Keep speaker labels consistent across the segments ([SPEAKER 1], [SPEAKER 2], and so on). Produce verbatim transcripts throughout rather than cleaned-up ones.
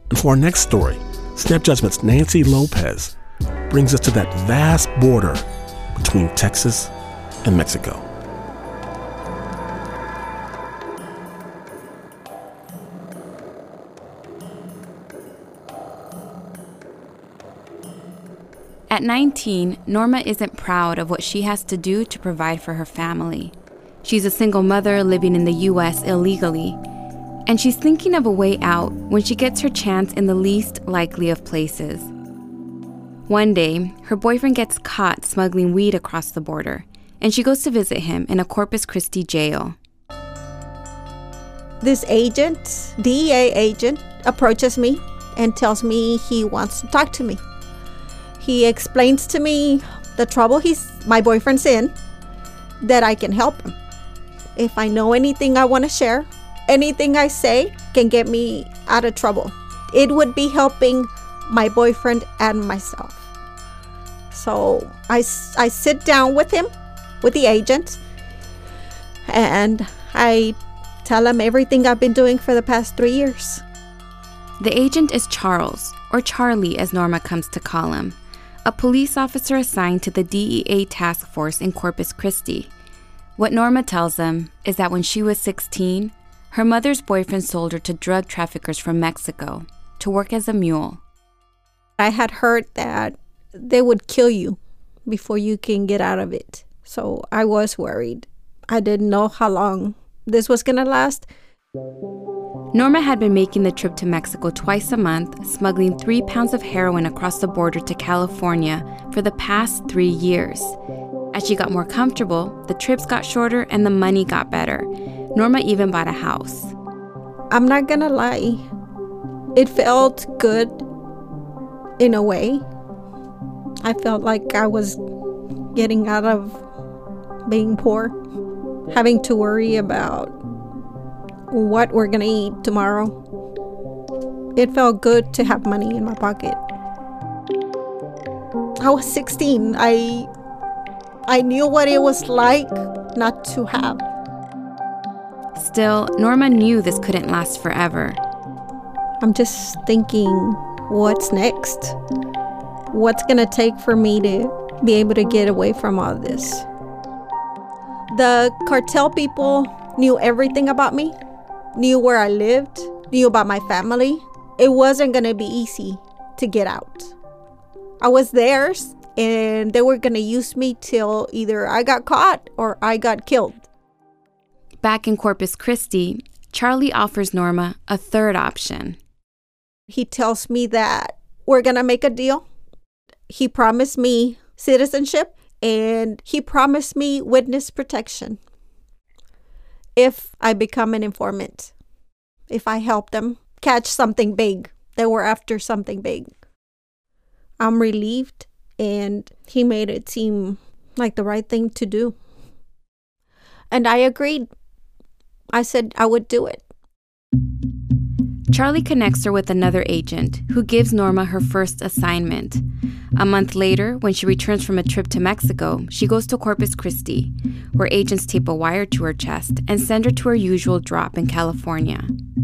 [SPEAKER 1] And for our next story, Snap Judgment's Nancy Lopez brings us to that vast border between Texas and Mexico.
[SPEAKER 2] At nineteen, Norma isn't proud of what she has to do to provide for her family. She's a single mother living in the U S illegally, and she's thinking of a way out when she gets her chance in the least likely of places. One day, her boyfriend gets caught smuggling weed across the border, and she goes to visit him in a Corpus Christi jail.
[SPEAKER 3] This agent, D E A agent, approaches me and tells me he wants to talk to me. He explains to me the trouble he's my boyfriend's in, that I can help him. If I know anything I want to share, anything I say can get me out of trouble. It would be helping my boyfriend and myself. So I, I sit down with him, with the agent, and I tell him everything I've been doing for the past three years.
[SPEAKER 2] The agent is Charles, or Charlie as Norma comes to call him, a police officer assigned to the D E A task force in Corpus Christi. What Norma tells him is that when she was sixteen, her mother's boyfriend sold her to drug traffickers from Mexico to work as a mule.
[SPEAKER 3] I had heard that they would kill you before you can get out of it. So I was worried. I didn't know how long this was going to last.
[SPEAKER 2] Norma had been making the trip to Mexico twice a month, smuggling three pounds of heroin across the border to California for the past three years. As she got more comfortable, the trips got shorter and the money got better. Norma even bought a house.
[SPEAKER 3] I'm not gonna lie. It felt good in a way. I felt like I was getting out of being poor, having to worry about what we're gonna eat tomorrow. It felt good to have money in my pocket. I was sixteen. I I knew what it was like not to have.
[SPEAKER 2] Still, Norma knew this couldn't last forever.
[SPEAKER 3] I'm just thinking, what's next? What's gonna take for me to be able to get away from all this? The cartel people knew everything about me, knew where I lived, knew about my family. It wasn't gonna be easy to get out. I was theirs, and they were gonna use me till either I got caught or I got killed.
[SPEAKER 2] Back in Corpus Christi, Charlie offers Norma a third option.
[SPEAKER 3] He tells me that we're gonna make a deal. He promised me citizenship, and he promised me witness protection if I become an informant, if I help them catch something big. They were after something big. I'm relieved, and he made it seem like the right thing to do. And I agreed. I said I would do it.
[SPEAKER 2] Charlie connects her with another agent who gives Norma her first assignment. A month later, when she returns from a trip to Mexico, she goes to Corpus Christi, where agents tape a wire to her chest and send her to her usual drop in California.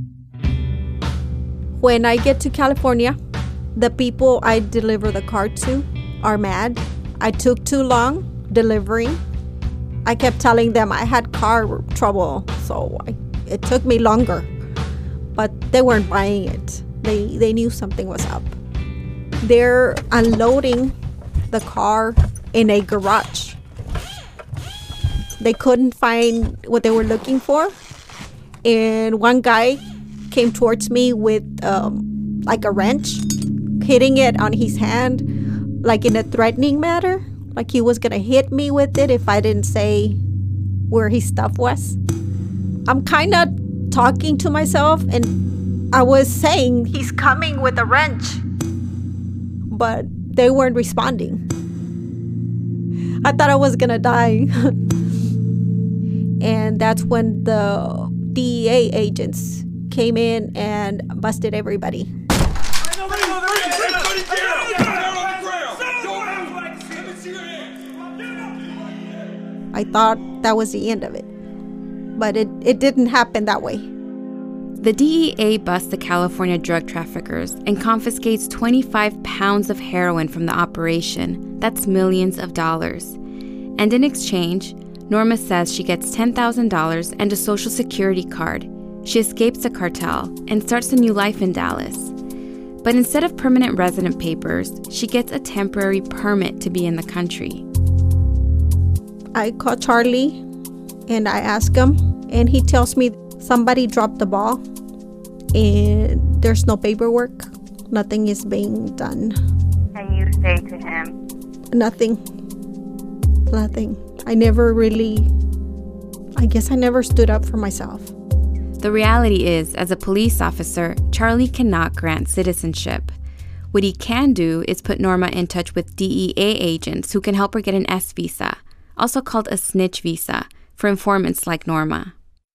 [SPEAKER 3] When I get to California, the people I deliver the car to are mad. I took too long delivering. I kept telling them I had car trouble, so I, it took me longer. But they weren't buying it. They, they knew something was up. They're unloading the car in a garage. They couldn't find what they were looking for. And one guy came towards me with um, like a wrench, hitting it on his hand, like in a threatening manner, like he was gonna hit me with it if I didn't say where his stuff was. I'm kind of talking to myself, and I was saying, he's coming with a wrench. But they weren't responding. I thought I was gonna die. And that's when the D E A agents came in and busted everybody. I thought that was the end of it. But it, it didn't happen that way.
[SPEAKER 2] The D E A busts the California drug traffickers and confiscates twenty-five pounds of heroin from the operation. That's millions of dollars. And in exchange, Norma says she gets ten thousand dollars and a Social Security card. She escapes the cartel and starts a new life in Dallas. But instead of permanent resident papers, she gets a temporary permit to be in the country.
[SPEAKER 3] I call Charlie and I ask him, and he tells me somebody dropped the ball and there's no paperwork. Nothing is being done.
[SPEAKER 2] And you say to him?
[SPEAKER 3] Nothing. Nothing. I never really, I guess I never stood up for myself.
[SPEAKER 2] The reality is, as a police officer, Charlie cannot grant citizenship. What he can do is put Norma in touch with D E A agents who can help her get an S visa, also called a snitch visa, for informants like Norma.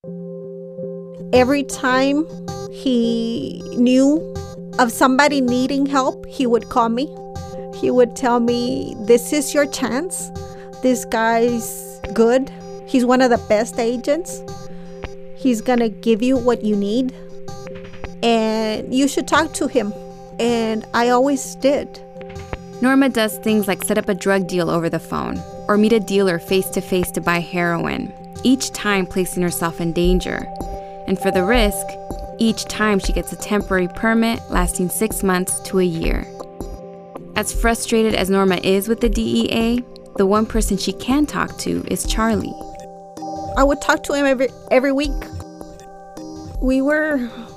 [SPEAKER 3] Every time he knew of somebody needing help, he would call me. He would tell me, this is your chance. This guy's good. He's one of the best agents. He's gonna give you what you need. And you should talk to him. And I always did.
[SPEAKER 2] Norma does things like set up a drug deal over the phone or meet a dealer face-to-face to buy heroin, each time placing herself in danger. And for the risk, each time she gets a temporary permit lasting six months to a year. As frustrated as Norma is with the D E A, the one person she can talk to is Charlie.
[SPEAKER 3] I would talk to him every every week. We were,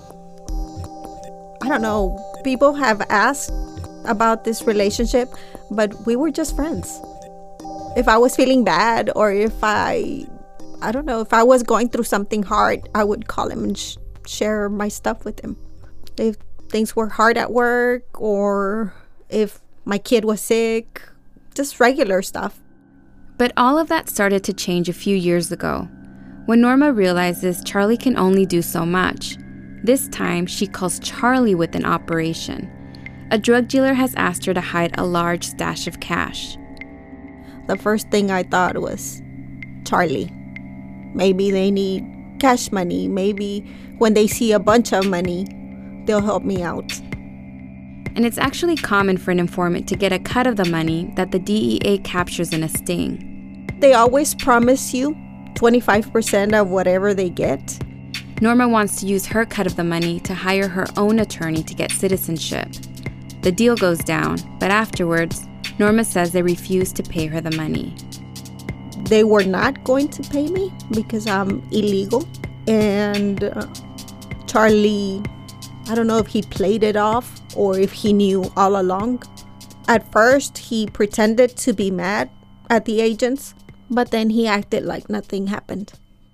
[SPEAKER 3] I don't know, people have asked about this relationship, but we were just friends. If I was feeling bad or if I, I don't know, if I was going through something hard, I would call him and sh- share my stuff with him. If things were hard at work or if my kid was sick, just regular stuff.
[SPEAKER 2] But all of that started to change a few years ago, when Norma realizes Charlie can only do so much. This time, she calls Charlie with an operation. A drug dealer has asked her to hide a large stash of cash.
[SPEAKER 3] The first thing I thought was, Charlie. Maybe they need cash money. Maybe when they see a bunch of money, they'll help me out.
[SPEAKER 2] And it's actually common for an informant to get a cut of the money that the D E A captures in a sting.
[SPEAKER 3] They always promise you twenty-five percent of whatever they get.
[SPEAKER 2] Norma wants to use her cut of the money to hire her own attorney to get citizenship. The deal goes down, but afterwards, Norma says they refuse to pay her the money.
[SPEAKER 3] They were not going to pay me because I'm illegal. And uh, Charlie, I don't know if he played it off or if he knew all along. At first, he pretended to be mad at the agents, but then he acted like nothing happened.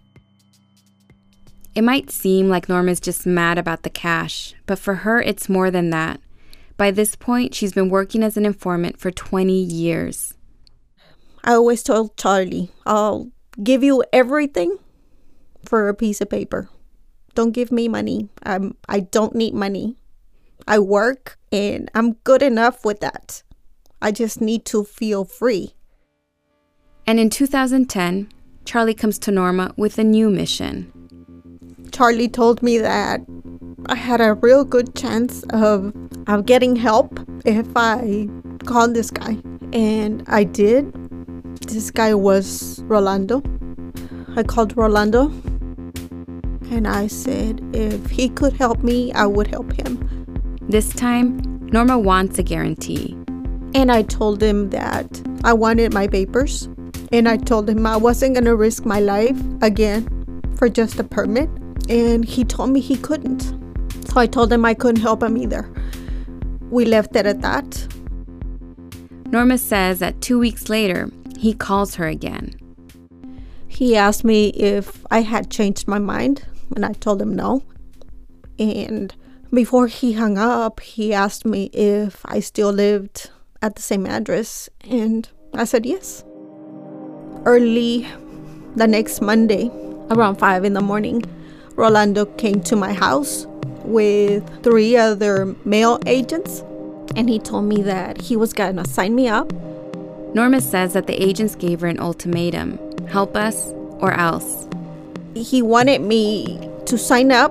[SPEAKER 2] It might seem like Norma's just mad about the cash, but for her, it's more than that. By this point, she's been working as an informant for twenty years.
[SPEAKER 3] I always told Charlie, I'll give you everything for a piece of paper. Don't give me money. I'm, I don't need money. I work and I'm good enough with that. I just need to feel free.
[SPEAKER 2] And in two thousand ten, Charlie comes to Norma with a new mission.
[SPEAKER 3] Charlie told me that I had a real good chance of, of getting help if I called this guy. And I did. This guy was Rolando. I called Rolando. And I said, if he could help me, I would help him.
[SPEAKER 2] This time, Norma wants a guarantee.
[SPEAKER 3] And I told him that I wanted my papers. And I told him I wasn't going to risk my life again for just a permit. And he told me he couldn't. So I told him I couldn't help him either. We left it at that.
[SPEAKER 2] Norma says that two weeks later, he calls her again.
[SPEAKER 3] He asked me if I had changed my mind, and I told him no. And before he hung up, he asked me if I still lived at the same address, and I said yes. Early the next Monday, around five in the morning, Rolando came to my house with three other male agents, and he told me that he was going to sign me up.
[SPEAKER 2] Norma says that the agents gave her an ultimatum: help us or else.
[SPEAKER 3] He wanted me to sign up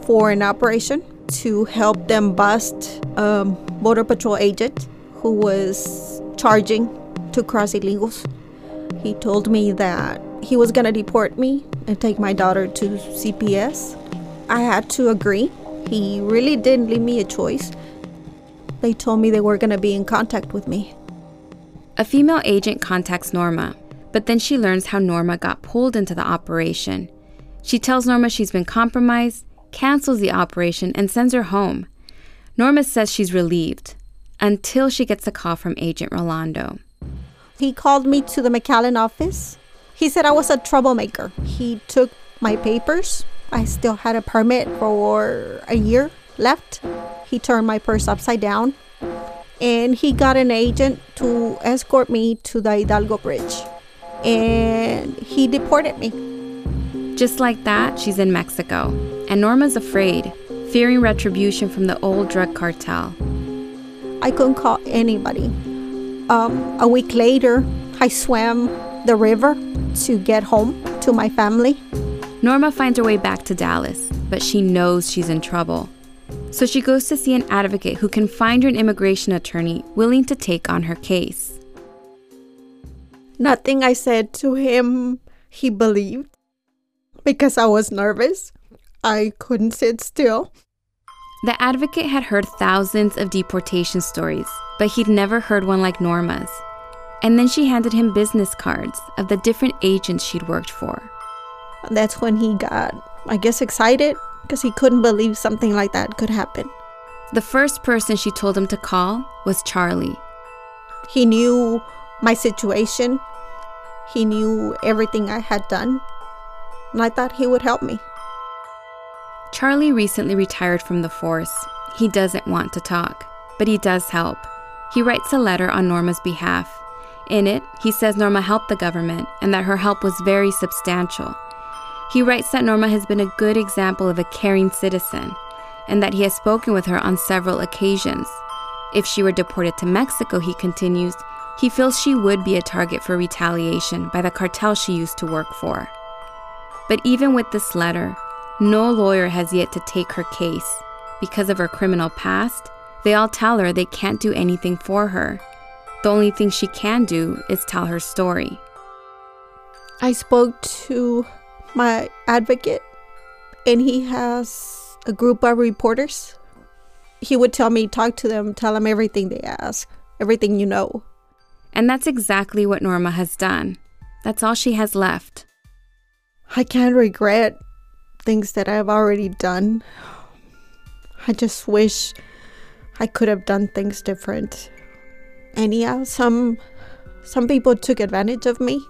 [SPEAKER 3] for an operation to help them bust a Border Patrol agent who was charging to cross illegals. He told me that he was going to deport me and take my daughter to C P S. I had to agree. He really didn't leave me a choice. They told me they were going to be in contact with me.
[SPEAKER 2] A female agent contacts Norma, but then she learns how Norma got pulled into the operation. She tells Norma she's been compromised, cancels the operation, and sends her home. Norma says she's relieved, until she gets a call from Agent Rolando.
[SPEAKER 3] He called me to the McAllen office. He said I was a troublemaker. He took my papers. I still had a permit for a year left. He turned my purse upside down. And he got an agent to escort me to the Hidalgo Bridge. And he deported me.
[SPEAKER 2] Just like that, she's in Mexico. And Norma's afraid, fearing retribution from the old drug cartel.
[SPEAKER 3] I couldn't call anybody. Um, a week later, I swam the river to get home to my family.
[SPEAKER 2] Norma finds her way back to Dallas, but she knows she's in trouble. So she goes to see an advocate who can find her an immigration attorney willing to take on her case.
[SPEAKER 3] Nothing I said to him, he believed. Because I was nervous, I couldn't sit still.
[SPEAKER 2] The advocate had heard thousands of deportation stories, but he'd never heard one like Norma's. And then she handed him business cards of the different agents she'd worked for.
[SPEAKER 3] That's when he got, I guess, excited because he couldn't believe something like that could happen.
[SPEAKER 2] The first person she told him to call was Charlie.
[SPEAKER 3] He knew my situation. He knew everything I had done. And I thought he would help me.
[SPEAKER 2] Charlie recently retired from the force. He doesn't want to talk, but he does help. He writes a letter on Norma's behalf. In it, he says Norma helped the government and that her help was very substantial. He writes that Norma has been a good example of a caring citizen and that he has spoken with her on several occasions. If she were deported to Mexico, he continues, he feels she would be a target for retaliation by the cartel she used to work for. But even with this letter, no lawyer has yet to take her case. Because of her criminal past, they all tell her they can't do anything for her. The only thing she can do is tell her story.
[SPEAKER 3] I spoke to my advocate, and he has a group of reporters. He would tell me, talk to them, tell them everything they ask, everything you know.
[SPEAKER 2] And that's exactly what Norma has done. That's all she has left.
[SPEAKER 3] I can't regret things that I've already done. I just wish I could have done things different. And yeah, some some people took advantage of me,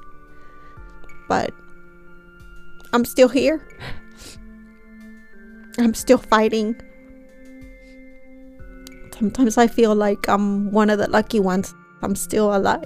[SPEAKER 3] but I'm still here. I'm still fighting. Sometimes I feel like I'm one of the lucky ones. I'm still alive.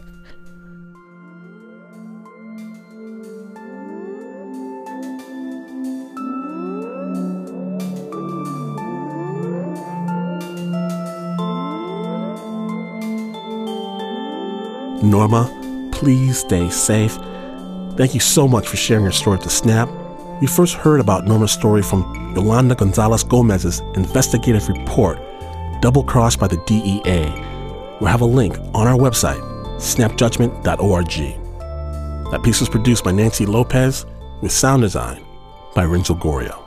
[SPEAKER 1] Norma, please stay safe. Thank you so much for sharing your story to Snap. We first heard about Norma's story from Yolanda Gonzalez Gomez's investigative report, Double Crossed by the D E A. We'll have a link on our website, snap judgment dot org. That piece was produced by Nancy Lopez with sound design by Renzo Gorio.